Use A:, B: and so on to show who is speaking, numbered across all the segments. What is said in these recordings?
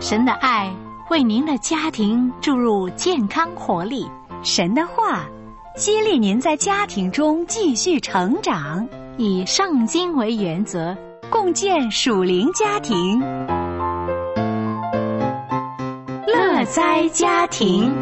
A: 神的爱为您的家庭注入健康活力，
B: 神的话激励您在家庭中继续成长，
A: 以圣经为原则，
B: 共建属灵家庭。
A: 乐哉家庭。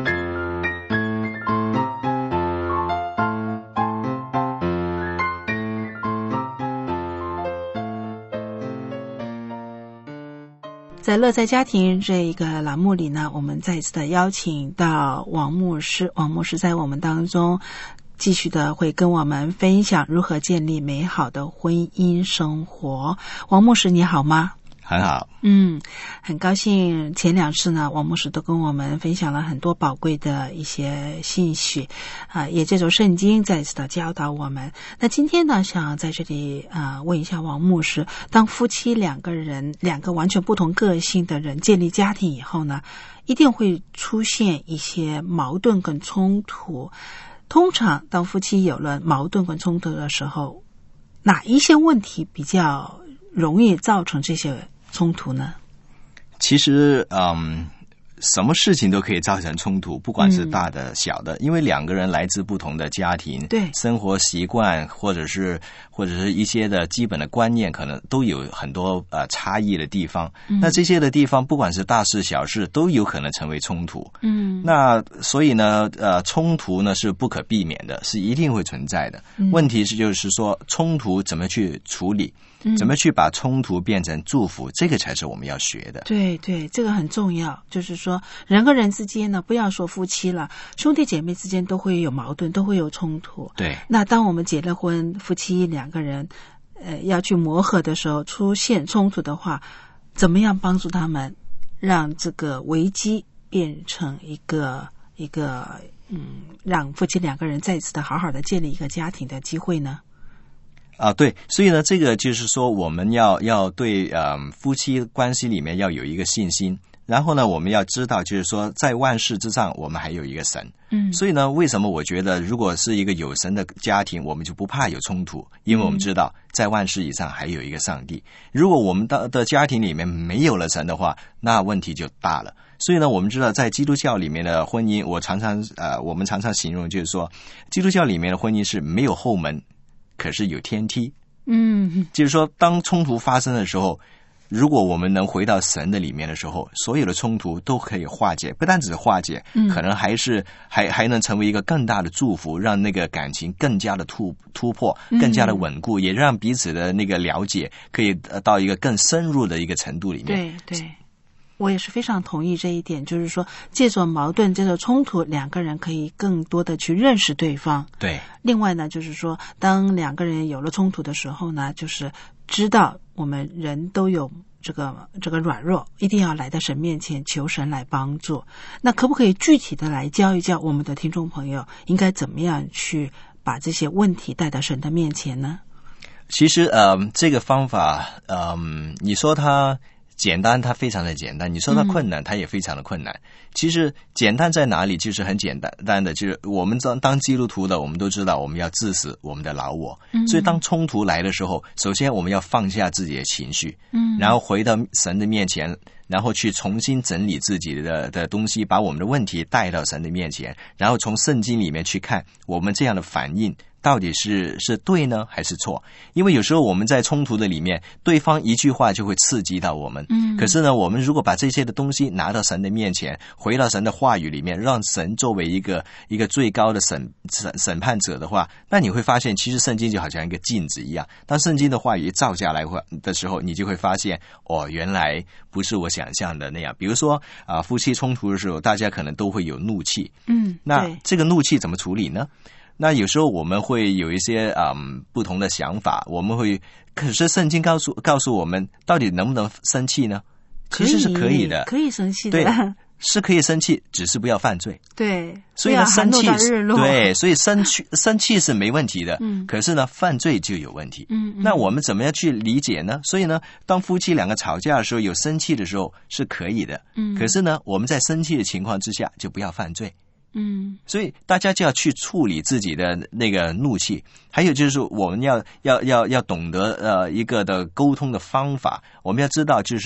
C: 在乐在家庭这一个栏目里呢，我们再一次的邀请到王牧师，王牧师在我们当中继续的会跟我们分享如何建立美好的婚姻生活。王牧师你好吗？
D: 很好。
C: 很高兴前两次呢，王牧师都跟我们分享了很多宝贵的一些信息也借助圣经再一次的教导我们。那今天呢，想在这里问一下王牧师，当夫妻两个完全不同个性的人建立家庭以后呢，一定会出现一些矛盾跟冲突。通常当夫妻有了矛盾跟冲突的时候，哪一些问题比较容易造成这些冲突呢？
D: 其实什么事情都可以造成冲突，不管是大的小的，因为两个人来自不同的家庭，
C: 对，
D: 生活习惯或者是一些的基本的观念，可能都有很多差异的地方。那这些的地方，不管是大事小事，都有可能成为冲突。那所以呢，冲突呢是不可避免的，是一定会存在的。问题是就是说，冲突怎么去处理？怎么去把冲突变成祝福，这个才是我们要学的。
C: 对对，这个很重要。就是说人和人之间呢，不要说夫妻了，兄弟姐妹之间都会有矛盾，都会有冲突。
D: 对。
C: 那当我们结了婚，夫妻两个人要去磨合的时候，出现冲突的话，怎么样帮助他们让这个危机变成一个让夫妻两个人再次的好好的建立一个家庭的机会呢？
D: 对，所以呢，这个就是说，我们要对夫妻关系里面要有一个信心，然后呢，我们要知道，就是说，在万事之上，我们还有一个神。所以呢，为什么我觉得，如果是一个有神的家庭，我们就不怕有冲突，因为我们知道，在万事以上还有一个上帝。如果我们的家庭里面没有了神的话，那问题就大了。所以呢，我们知道在基督教里面的婚姻，我们常常形容就是说，基督教里面的婚姻是没有后门，可是有天梯。就是说当冲突发生的时候，如果我们能回到神的里面的时候，所有的冲突都可以化解，不但只是化解，可能还能成为一个更大的祝福，让那个感情更加的突破，更加的稳固，也让彼此的那个了解可以到一个更深入的一个程度里面。
C: 对对，我也是非常同意这一点，就是说借着矛盾，借着冲突，两个人可以更多的去认识对方。
D: 对。
C: 另外呢，就是说当两个人有了冲突的时候呢，就是知道我们人都有这个软弱，一定要来到神面前求神来帮助。那可不可以具体的来教一教我们的听众朋友，应该怎么样去把这些问题带到神的面前呢？
D: 其实这个方法你说它简单，它非常的简单；你说它困难，它也非常的困难。其实简单在哪里？就是很简单的，就是我们当基督徒的，我们都知道我们要治死我们的老我。所以当冲突来的时候，首先我们要放下自己的情绪，然后回到神的面前，然后去重新整理自己的东西，把我们的问题带到神的面前，然后从圣经里面去看我们这样的反应到底是对呢还是错？因为有时候我们在冲突的里面，对方一句话就会刺激到我们。可是呢，我们如果把这些的东西拿到神的面前，回到神的话语里面，让神作为一个最高的审判者的话，那你会发现，其实圣经就好像一个镜子一样。当圣经的话语一照下来的时候，你就会发现，原来不是我想象的那样。比如说夫妻冲突的时候，大家可能都会有怒气。那这个怒气怎么处理呢？那有时候我们会有一些不同的想法，可是圣经告诉我们，到底能不能生气呢？其实是可以的，
C: 可以生气的，
D: 对，是可以生气，只是不要犯罪。
C: 对，
D: 所以呢，生气
C: 对，
D: 所以生气是没问题的。可是呢，犯罪就有问题。那我们怎么样去理解呢？所以呢，当夫妻两个吵架的时候，有生气的时候是可以的。可是呢，我们在生气的情况之下，就不要犯罪。所以大家就要去处理自己的那个怒气，还有就是我们要懂得一个的沟通的方法。我们要知道，就是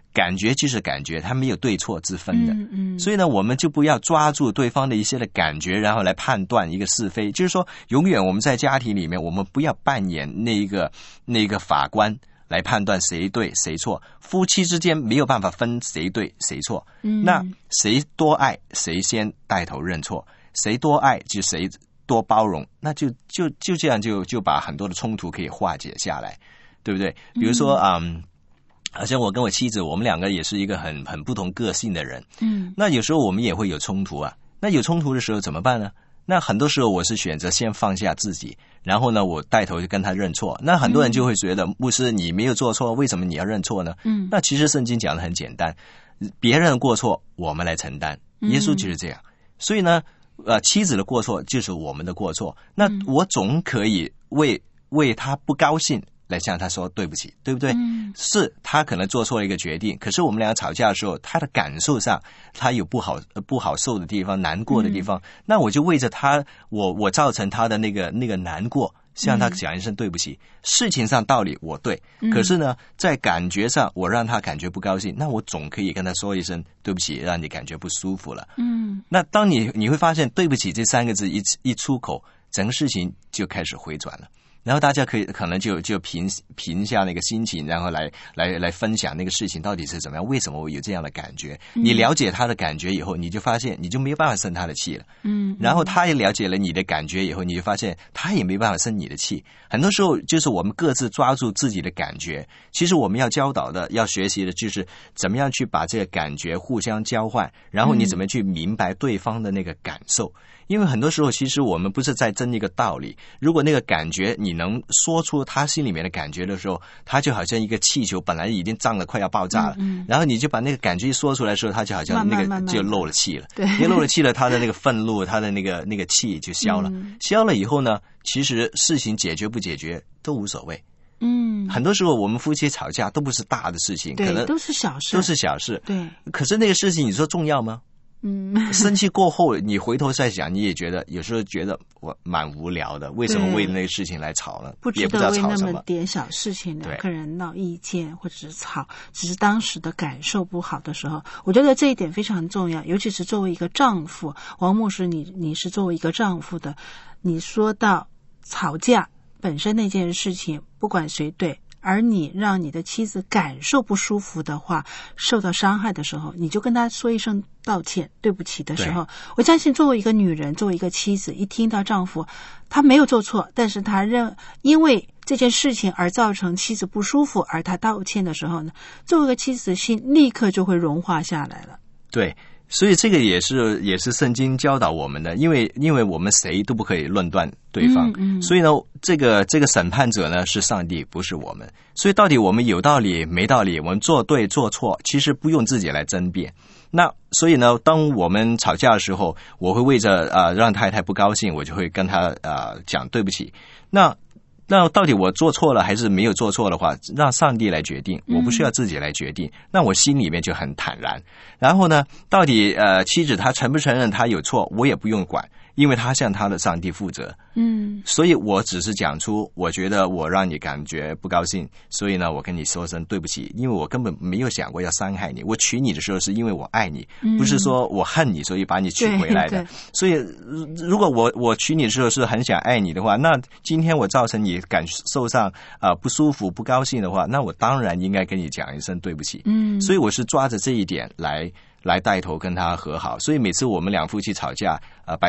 D: 感觉就是感觉，它没有对错之分的。所以呢，我们就不要抓住对方的一些的感觉，然后来判断一个是非。就是说，永远我们在家庭里面，我们不要扮演那个法官来判断谁对谁错。夫妻之间没有办法分谁对谁错。那谁多爱，谁先带头认错；谁多爱，就谁多包容。那就这样就把很多的冲突可以化解下来，对不对？比如说好像我跟我妻子，我们两个也是一个很不同个性的人。那有时候我们也会有冲突啊。那有冲突的时候怎么办呢？那很多时候我是选择先放下自己，然后呢，我带头就跟他认错。那很多人就会觉得，牧师你没有做错，为什么你要认错呢？那其实圣经讲的很简单，别人的过错我们来承担，耶稣就是这样。所以呢，妻子的过错就是我们的过错。那我总可以为他不高兴来向他说对不起，对不对？是他可能做错了一个决定，可是我们俩吵架的时候，他的感受上他有不好受的地方，难过的地方，那我就为着他，我造成他的那个难过，向他讲一声对不起。事情上道理我对，可是呢，在感觉上我让他感觉不高兴，那我总可以跟他说一声对不起，让你感觉不舒服了。那当你会发现对不起这3个字一出口，整个事情就开始回转了。然后大家可能就平下那个心情，然后来分享那个事情到底是怎么样，为什么我有这样的感觉。你了解他的感觉以后，你就发现你就没有办法生他的气了。然后他也了解了你的感觉以后，你就发现他也没办法生你的气。很多时候就是我们各自抓住自己的感觉，其实我们要教导的要学习的就是怎么样去把这个感觉互相交换，然后你怎么去明白对方的那个感受。因为很多时候其实我们不是在争一个道理，如果那个感觉你能说出他心里面的感觉的时候，他就好像一个气球本来已经胀得快要爆炸了，然后你就把那个感觉一说出来的时候，他就好像那个就漏了气了。对，因为漏了气了，他的那个愤怒，他的那个气就消了。消了以后呢，其实事情解决不解决都无所谓。很多时候我们夫妻吵架都不是大的事情，可能
C: 都是小事。对，
D: 可是那个事情你说重要吗？生气过后你回头再想，你也觉得有时候觉得我蛮无聊的，为什么为了那个事情来吵呢？
C: 不值得为那么点小事情两个人闹意见或者是吵，只是当时的感受不好的时候，我觉得这一点非常重要。尤其是作为一个丈夫，王牧师你是作为一个丈夫的，你说到吵架本身那件事情不管谁对，而你让你的妻子感受不舒服的话，受到伤害的时候，你就跟他说一声道歉对不起的时候，我相信作为一个女人，作为一个妻子，一听到丈夫他没有做错，但是他因为这件事情而造成妻子不舒服，而他道歉的时候呢，作为一个妻子的心立刻就会融化下来了。
D: 对，所以这个也是圣经教导我们的，因为我们谁都不可以论断对方，所以呢，这个审判者呢是上帝，不是我们。所以到底我们有道理没道理，我们做对做错，其实不用自己来争辩。那所以呢，当我们吵架的时候，我会为着让太太不高兴，我就会跟她讲对不起。那到底我做错了还是没有做错的话，让上帝来决定，我不需要自己来决定，那我心里面就很坦然。然后呢，到底妻子她承不承认她有错，我也不用管，因为她向她的上帝负责。所以我只是讲出我觉得我让你感觉不高兴，所以呢我跟你说声对不起，因为我根本没有想过要伤害你，我娶你的时候是因为我爱你，不是说我恨你所以把你娶回来的。所以如果我娶你的时候是很想爱你的话，那今天我造成你感受上不舒服不高兴的话，那我当然应该跟你讲一声对不起。所以我是抓着这一点来带头跟他和好。所以每次我们两夫妻吵架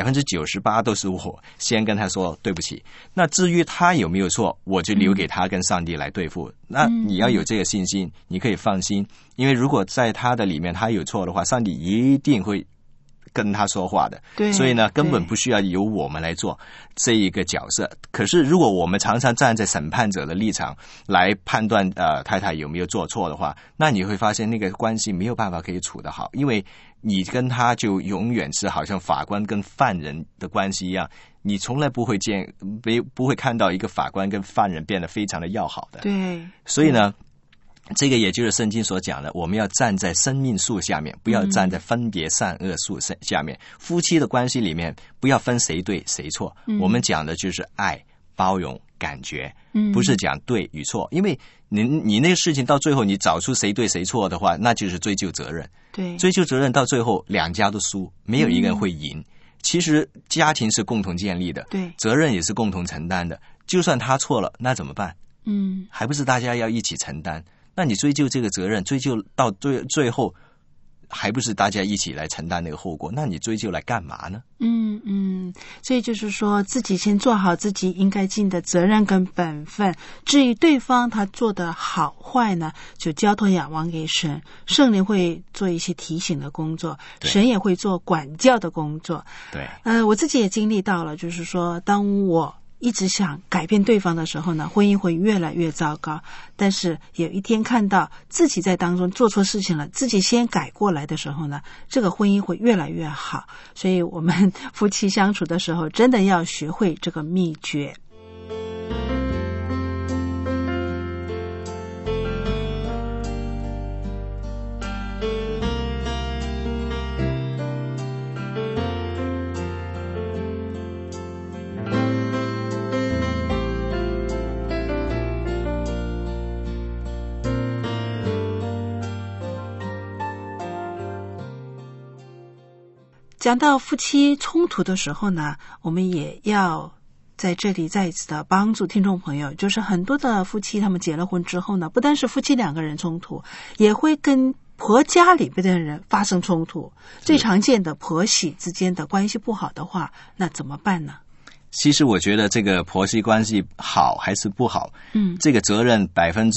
D: 98%都是我先跟他说对不起。那至于他有没有错，我就留给他跟上帝来对付。那你要有这个信心，你可以放心，因为如果在他的里面他有错的话，上帝一定会跟他说话的。对，所以呢根本不需要由我们来做这一个角色。可是如果我们常常站在审判者的立场来判断太太有没有做错的话，那你会发现那个关系没有办法可以处得好，因为你跟他就永远是好像法官跟犯人的关系一样，你从来不会看到一个法官跟犯人变得非常的要好的。对，所以呢这个也就是圣经所讲的，我们要站在生命树下面，不要站在分别善恶树下面。夫妻的关系里面不要分谁对谁错，我们讲的就是爱包容、感觉，不是讲对与错，因为你那个事情到最后你找出谁对谁错的话，那就是追究责任。
C: 对，
D: 追究责任到最后两家都输，没有一个人会赢。其实家庭是共同建立的，对，责任也是共同承担的。就算他错了，那怎么办？还不是大家要一起承担？那你追究这个责任，追究到最后，还不是大家一起来承担那个后果？那你追究来干嘛呢？
C: 所以就是说，自己先做好自己应该尽的责任跟本分。至于对方他做的好坏呢，就交托仰望给神，圣灵会做一些提醒的工作，神也会做管教的工作。
D: 对，
C: 我自己也经历到了，就是说，当我一直想改变对方的时候呢，婚姻会越来越糟糕。但是有一天看到自己在当中做错事情了，自己先改过来的时候呢，这个婚姻会越来越好。所以我们夫妻相处的时候，真的要学会这个秘诀。讲到夫妻冲突的时候呢，我们也要在这里再一次的帮助听众朋友，就是很多的夫妻他们结了婚之后呢，不单是夫妻两个人冲突，也会跟婆家里边的人发生冲突。最常见的婆媳之间的关系不好的话，那怎么办呢？
D: 其实我觉得这个婆媳关系好还是不好，这个责任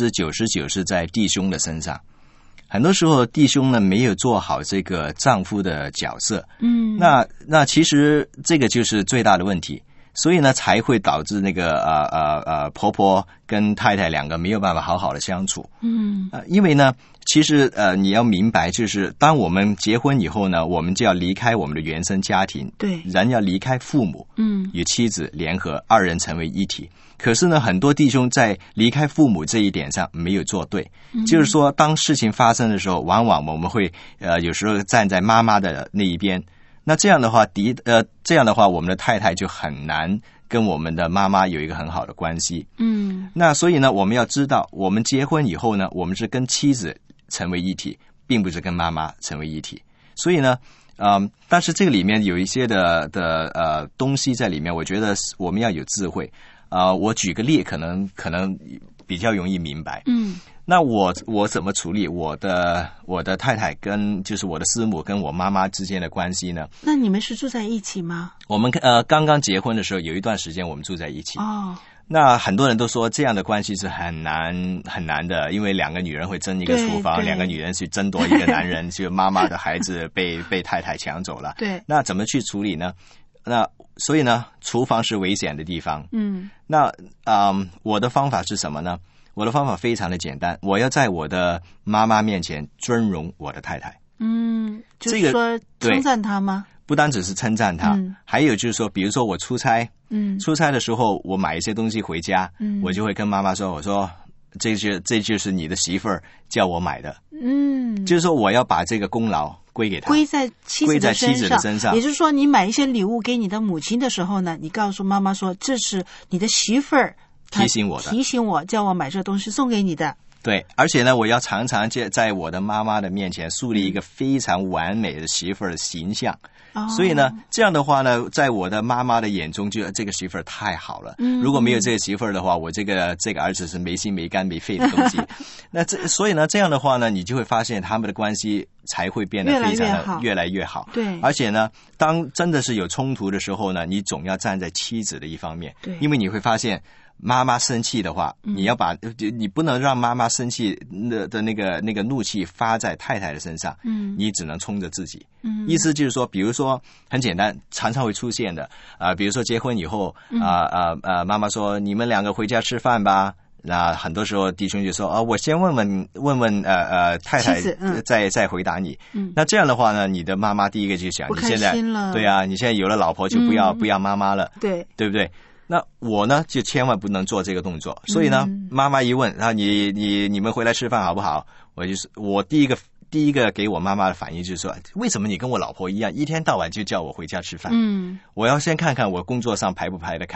D: 99%是在弟兄的身上。很多时候弟兄呢没有做好这个丈夫的角色，那其实这个就是最大的问题，所以呢才会导致那个婆婆跟太太两个没有办法好好的相处。因为呢其实你要明白，就是当我们结婚以后呢，我们就要离开我们的原生家庭，对，人要离开父母，与妻子联合，二人成为一体。可是呢，很多弟兄在离开父母这一点上没有做对，就是说，当事情发生的时候，往往我们会有时候站在妈妈的那一边。那这样的话，我们的太太就很难跟我们的妈妈有一个很好的关系。那所以呢，我们要知道，我们结婚以后呢，我们是跟妻子成为一体，并不是跟妈妈成为一体。所以呢，但是这个里面有一些的东西在里面，我觉得我们要有智慧。我举个例，可能比较容易明白。那我怎么处理我的太太跟就是我的师母跟我妈妈之间的关系呢？
C: 那你们是住在一起吗？
D: 我们刚刚结婚的时候，有一段时间我们住在一起。那很多人都说这样的关系是很难的，因为两个女人会争一个厨房，两个女人去争夺一个男人，就妈妈的孩子被太太抢走了。对，那怎么去处理呢？那所以呢，厨房是危险的地方。那我的方法是什么呢？我的方法非常的简单，我要在我的妈妈面前尊荣我的太太。
C: 就是说称赞她吗？
D: 不单只是称赞她，还有就是说，比如说我出差，出差的时候我买一些东西回家，我就会跟妈妈说，我说这就是你的媳妇儿叫我买的。就是说我要把这个功劳归给他，归在妻子的身上。
C: 也就是说，你买一些礼物给你的母亲的时候呢，你告诉妈妈说，这是你的媳妇儿
D: 提醒我叫
C: 我买这东西送给你的。
D: 对，而且呢，我要常常在我的妈妈的面前树立一个非常完美的媳妇儿的形象。所以呢，这样的话呢，在我的妈妈的眼中，就这个媳妇儿太好了。如果没有这个媳妇儿的话，我这个儿子是没心没肝没肺的东西。所以呢，这样的话呢，你就会发现他们的关系才会变得非常的越来越好。对，而且呢，当真的是有冲突的时候呢，你总要站在妻子的一方面。对，因为你会发现，妈妈生气的话，你不能让妈妈生气的那个怒气发在太太的身上。你只能冲着自己。意思就是说，比如说很简单，常常会出现的比如说结婚以后妈妈说你们两个回家吃饭吧。那很多时候弟兄就说我先问问太太再回答你。那这样的话呢，你的妈妈第一个就想，你现在对啊，你现在有了老婆就不要妈妈了，对不对？那我呢就千万不能做这个动作。所以呢，妈妈一问你们回来吃饭好不好？我第一个给我妈妈的反应就是说，为什么你跟我老婆一样，一天到晚就叫我回家吃饭？我要先看看我工作上排不排得开，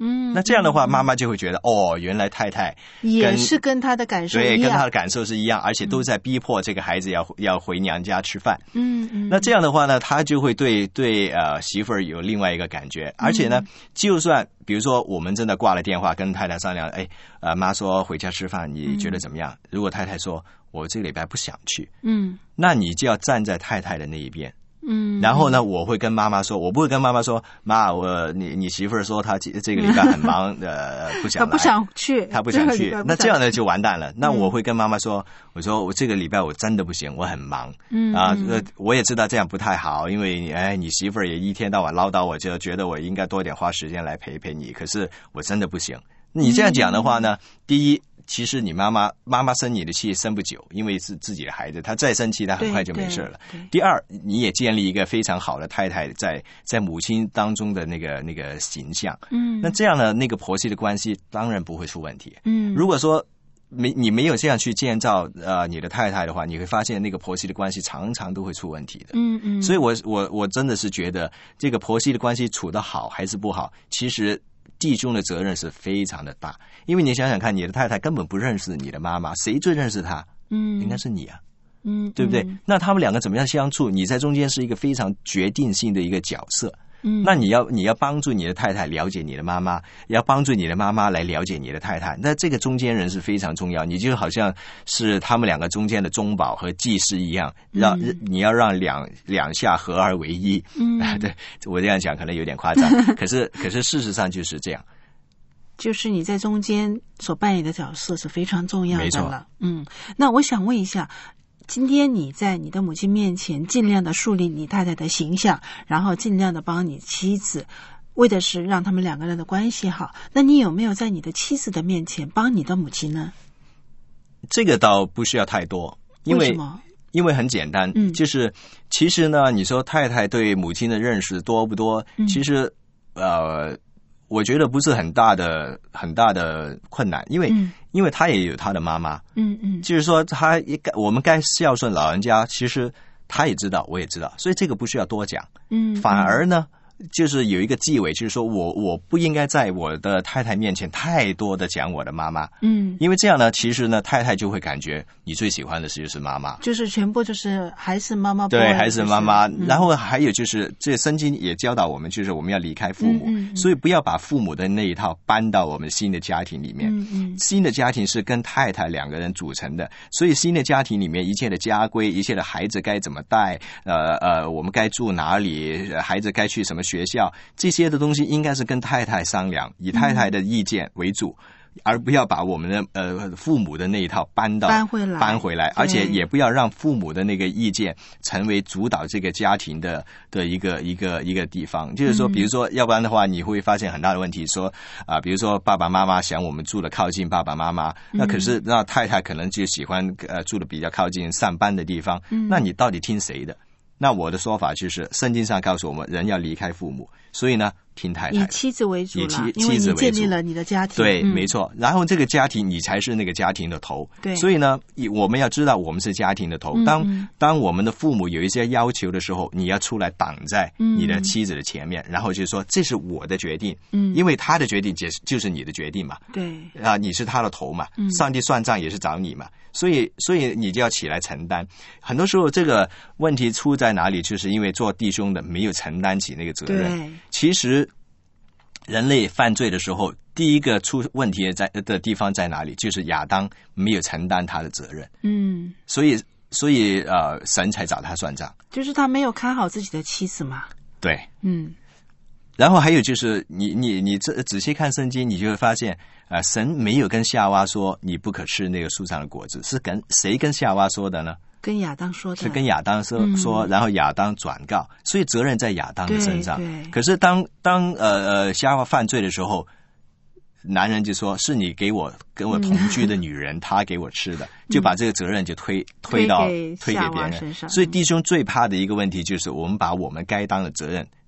D: 那这样的话，妈妈就会觉得原来太太
C: 也是跟她的感受一样，
D: 对，跟她的感受是一样，而且都在逼迫这个孩子要回娘家吃饭。那这样的话呢，他就会对媳妇儿有另外一个感觉，而且呢，就算比如说我们真的挂了电话跟太太商量，妈说回家吃饭，你觉得怎么样？如果太太说我这个礼拜不想去，那你就要站在太太的那一边。然后呢，我会跟妈妈说，我不会跟妈妈说，妈，你媳妇儿说她这个礼拜很忙，不想来，
C: 她不想去，
D: 她不想去，那这样呢就完蛋了。那我会跟妈妈说，我说我这个礼拜我真的不行，我很忙，我也知道这样不太好，因为你媳妇儿也一天到晚唠叨，我就觉得我应该多点花时间来陪陪你，可是我真的不行。你这样讲的话呢，第一，其实你妈妈生你的气生不久，因为是自己的孩子，她再生气，她很快就没事了。第二，你也建立一个非常好的太太在母亲当中的那个形象。那这样呢，那个婆媳的关系当然不会出问题。如果说你没有这样去建造你的太太的话，你会发现那个婆媳的关系常常都会出问题的。所以我真的是觉得这个婆媳的关系处得好还是不好，其实弟兄的责任是非常的大，因为你想想看，你的太太根本不认识你的妈妈，谁最认识她？应该是你啊，对不对？那他们两个怎么样相处？你在中间是一个非常决定性的一个角色。那你要帮助你的太太了解你的妈妈，要帮助你的妈妈来了解你的太太，那这个中间人是非常重要，你就好像是他们两个中间的中保和祭司一样，你要让两下合而为一。对，我这样讲可能有点夸张，可是事实上就是这样，
C: 就是你在中间所扮演的角色是非常重要的了。
D: 没错。
C: 那我想问一下，今天你在你的母亲面前尽量的树立你太太的形象，然后尽量的帮你妻子，为的是让他们两个人的关系好。那你有没有在你的妻子的面前帮你的母亲呢？
D: 这个倒不需要太多，
C: 为什么？
D: 因为很简单，就是其实呢，你说太太对母亲的认识多不多？其实我觉得不是很大的困难，因为他也有他的妈妈，就是说我们该孝顺老人家，其实他也知道，我也知道，所以这个不需要多讲，反而呢，就是有一个忌讳，就是说我不应该在我的太太面前太多的讲我的妈妈，因为这样呢，其实呢，太太就会感觉你最喜欢的就是妈妈，
C: 就是全部就是还是妈妈，
D: 对，还是妈妈。然后还有就是这圣经也教导我们，就是我们要离开父母，所以不要把父母的那一套搬到我们新的家庭里面。新的家庭是跟太太两个人组成的，所以新的家庭里面一切的家规，一切的孩子该怎么带，我们该住哪里，孩子该去什么学校，这些的东西应该是跟太太商量，以太太的意见为主，而不要把我们的父母的那一套搬回来，而且也不要让父母的那个意见成为主导这个家庭的一个地方。就是说，比如说，要不然的话，你会发现很大的问题，说比如说爸爸妈妈想我们住的靠近爸爸妈妈，那可是那太太可能就喜欢住的比较靠近上班的地方，那你到底听谁的？那我的说法就是，圣经上告诉我们，人要离开父母，所以呢，听太太，
C: 以妻子为主了，因为你建立了你的家庭，
D: 对，没错。然后这个家庭，你才是那个家庭的头，
C: 对。
D: 所以呢，我们要知道我们是家庭的头。当我们的父母有一些要求的时候，你要出来挡在你的妻子的前面，然后就说这是我的决定，因为他的决定就是你的决定嘛，
C: 对
D: 你是他的头嘛，上帝算账也是找你嘛。所以你就要起来承担。很多时候这个问题出在哪里，就是因为做弟兄的没有承担起那个责任。其实人类犯罪的时候，第一个出问题的地方在哪里？就是亚当没有承担他的责任。所以神才找他算账，
C: 就是他没有看好自己的妻子嘛。
D: 对，然后还有就是你仔细看圣经，你就会发现神没有跟夏娃说你不可吃那个树上的果子，是跟谁跟夏娃说的呢？跟亚当说的，是跟亚当说，然后亚当转告，所以责任在亚当的身上。可是当夏娃犯罪的时候，男人就说是你跟我同居的女人，她给我吃的，就把这个责任就推给别人身上。所以弟兄最怕的一个问题就是我们把我们该当的责任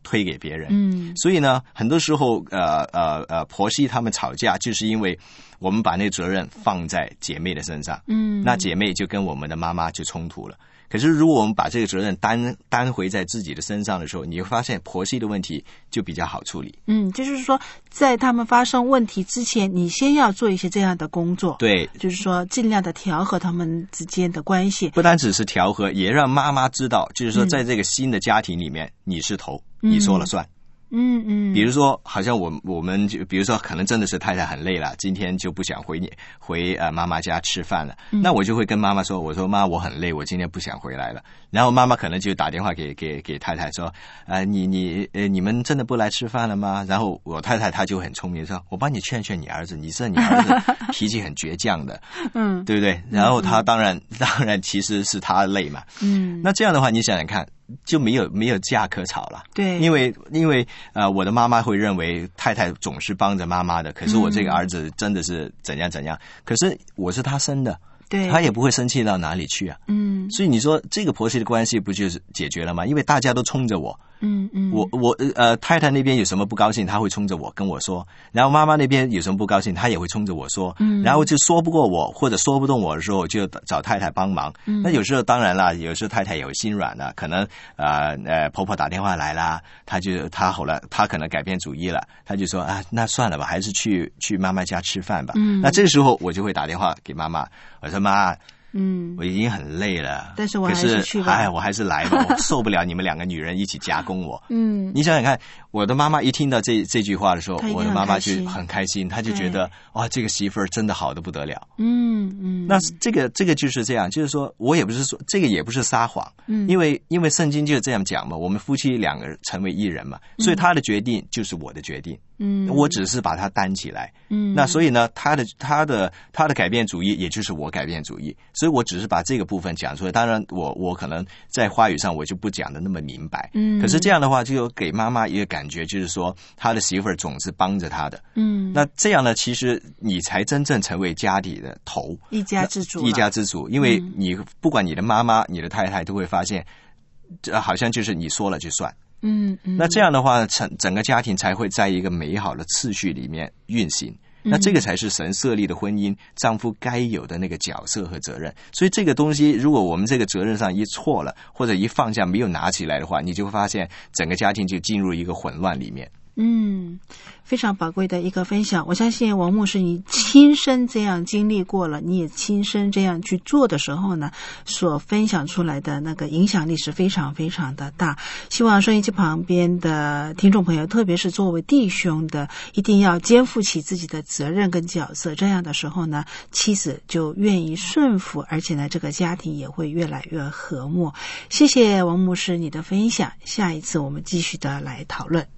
D: 推给别人。所以呢，很多时候婆媳他们吵架，就是因为我们把那责任放在姐妹的身上。那姐妹就跟我们的妈妈就冲突了。可是如果我们把这个责任担回在自己的身上的时候，你会发现婆媳的问题就比较好处理。
C: 就是说在他们发生问题之前，你先要做一些这样的工作。
D: 对，
C: 就是说尽量的调和他们之间的关系，
D: 不单只是调和，也让妈妈知道，就是说在这个新的家庭里面，你是头，你说了算。比如说好像我们就比如说可能真的是太太很累了，今天就不想回妈妈家吃饭了，那我就会跟妈妈说，我说妈，我很累，我今天不想回来了。然后妈妈可能就打电话给太太说，你们真的不来吃饭了吗？然后我太太她就很聪明说，我帮你劝劝你儿子，你儿子脾气很倔强的，对不对？然后他当然其实是他累嘛，那这样的话你想想看，就没有架可吵了。
C: 对，
D: 因为我的妈妈会认为太太总是帮着妈妈的，可是我这个儿子真的是怎样，可是我是他生的，对，他也不会生气到哪里去啊。所以你说这个婆媳的关系不就是解决了吗？因为大家都冲着我。我太太那边有什么不高兴，她会冲着我跟我说，然后妈妈那边有什么不高兴，她也会冲着我说，然后就说不过我或者说不动我的时候，就找太太帮忙。那有时候当然啦，有时候太太也会心软了，可能婆婆打电话来啦，她可能改变主意了，她就说那算了吧，还是去妈妈家吃饭吧。那这个时候我就会打电话给妈妈，我说妈，我已经很累了，
C: 但是我还是去吧。
D: 我还是来吧，我受不了你们两个女人一起夹攻我。你想想看，我的妈妈一听到这句话的时候，我的妈妈就很开心，她就觉得哇，这个媳妇儿真的好得不得了。那这个就是这样，就是说我也不是说这个也不是撒谎，因为圣经就是这样讲嘛，我们夫妻两个人成为一人嘛，所以他的决定就是我的决定。我只是把它担起来。那所以呢，他的改变主意，也就是我改变主意，所以我只是把这个部分讲出来。当然我可能在话语上我就不讲的那么明白。可是这样的话就给妈妈一个感觉，就是说他的媳妇儿总是帮着他的。那这样呢，其实你才真正成为家里的头，
C: 一家之主。
D: 因为你不管你的妈妈、你的太太都会发现，好像就是你说了就算。那这样的话，整个家庭才会在一个美好的次序里面运行。那这个才是神设立的婚姻，丈夫该有的那个角色和责任。所以这个东西，如果我们这个责任上一错了，或者一放下没有拿起来的话，你就会发现整个家庭就进入一个混乱里面。
C: 非常宝贵的一个分享。我相信王牧师你亲身这样经历过了，你也亲身这样去做的时候呢，所分享出来的那个影响力是非常非常的大。希望收音机旁边的听众朋友，特别是作为弟兄的，一定要肩负起自己的责任跟角色，这样的时候呢，妻子就愿意顺服，而且呢，这个家庭也会越来越和睦。谢谢王牧师你的分享，下一次我们继续的来讨论。